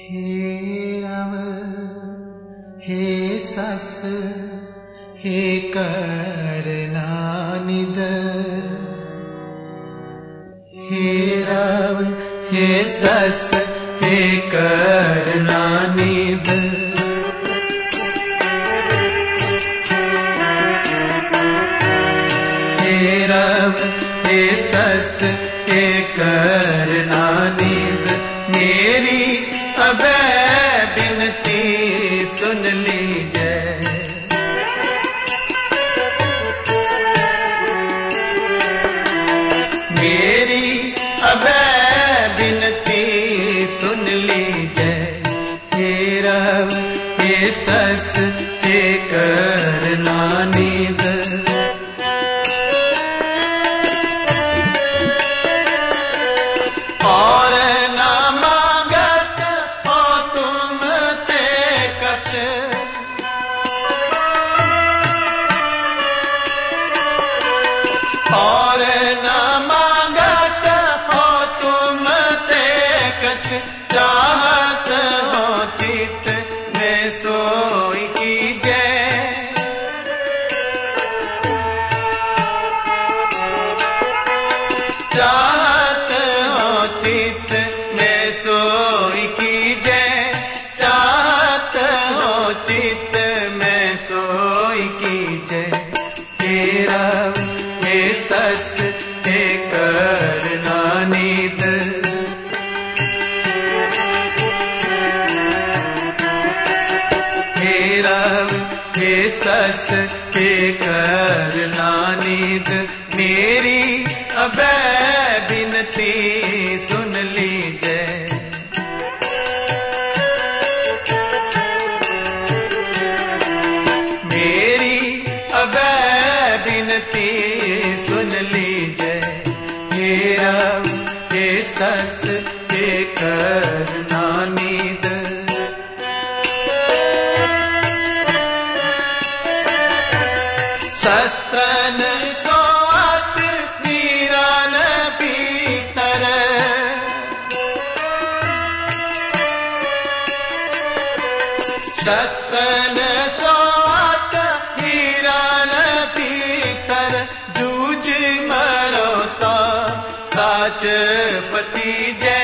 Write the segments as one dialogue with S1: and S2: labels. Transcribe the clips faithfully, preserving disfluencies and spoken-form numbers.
S1: हे राम हे सस हे करना निद, हे राम हे सस हे करना निद। हे राम हे सस हे करना निद, मेरी अबै बिनती सुन लीजै। मेरी अबै बिनती सुन लीजै। हे राम हे सस हे करना निद। और न मांगत हो तुम ते कछ, और न मांगत हो तुम ते कछ, चाहत हो चित में सोई कीजै। चाहत हो चित में सोई कीजै, चाहत हो चित में सोई कीजै। हे राम हे सस हे करना निद। हे राम हे सस हे करना निद, मेरी अबै बिनती सुन लीजै। मेरी अबै बिनती सुन लीजै। हे राम हे सस हे करना निद। शस्त्रन सोअत वीरन भीतर, शस्त्रन सोअत वीरन भीतर, जूझ मरो तो साच पतीजै।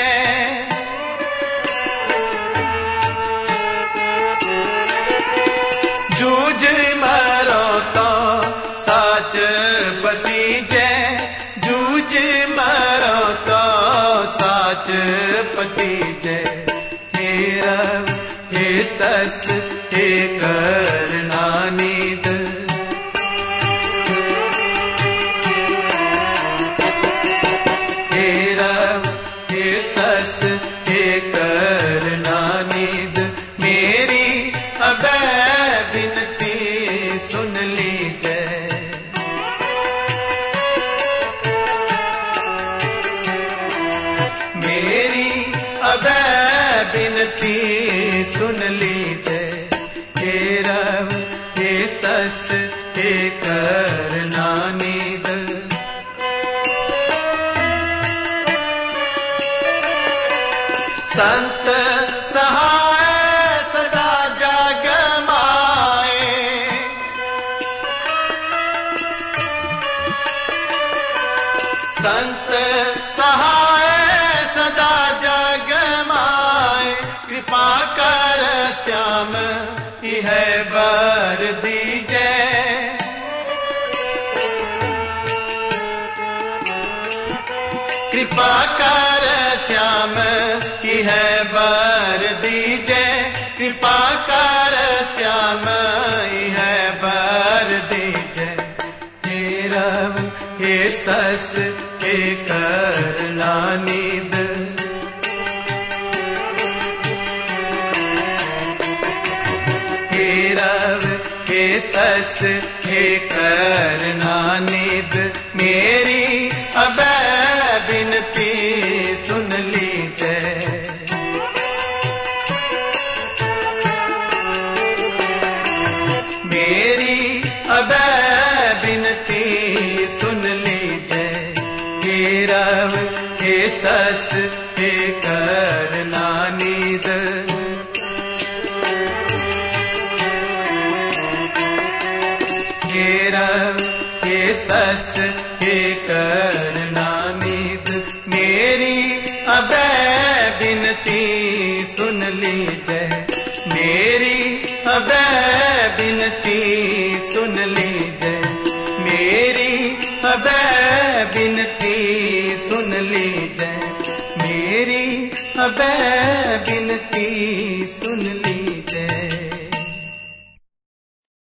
S1: जूझ मरो तो साच पतीजै, जूझ मरो तो साच पतीजै। हे राम हे सस हे करना निद। हे राम हे सस हे करना निद, मेरी अबै बिनती सुन लीजै। मेरी अबै बिनती सुन लीजै। हे राम हे सस हे करना निद। संत सहाय सदा जग माए, संत सहाय सदा जग माए, कृपा कर श्याम इह बर दीजै। कृपा कर श्याम इह बर दीजै। कृपा कर श्याम इह बर दीजै। हे राम हे सस हे करना निद। हे राम हे सस हे करना निद, मेरी अबै बिनती सुन लीजै। मेरी अबै बिनती सुन लीजै। हे राम हे सस हे करना निद। रव हे सस हे करुणानिधि मेरी अभय विनती सुन लीजै मेरी अभय विनती सुन लीजै मेरी अभय विनती सुन लीजै मेरी अभय विनती सुन